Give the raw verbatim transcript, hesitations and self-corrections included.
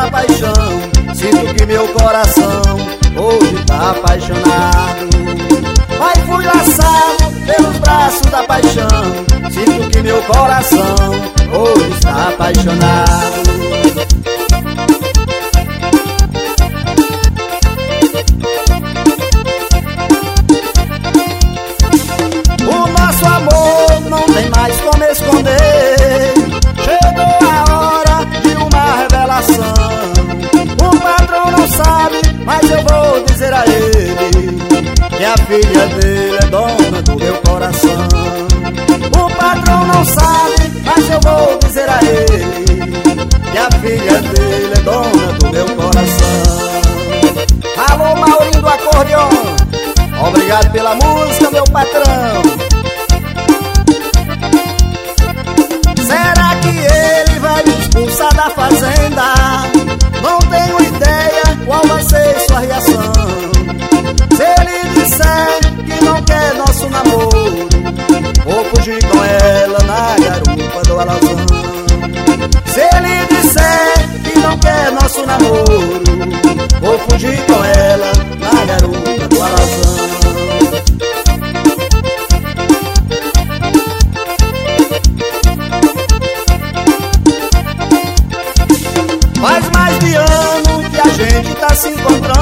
da paixão. Sinto que meu coração hoje tá apaixonado. Mas fui laçado pelos braços da paixão. Sinto que meu coração hoje está apaixonado. O nosso amor não tem mais como esconder. Chegou a hora de uma revelação. O patrão não sabe, mas eu vou dizer a ele que a filha dele é dona do meu coração. O patrão não sabe, mas eu vou dizer a ele que a filha dele é dona do meu coração. Alô, Maurinho do acordeon, obrigado pela música, meu patrão. Será que ele vai me expulsar da fazenda? Não tenho ideia qual vai ser sua reação. Se ele disser que não quer nosso namoro, vou fugir com ela na garupa do alazão. Se ele disser que não quer nosso namoro, vou fugir com ela na garupa do alazão. Faz mais de ano que a gente tá se encontrando.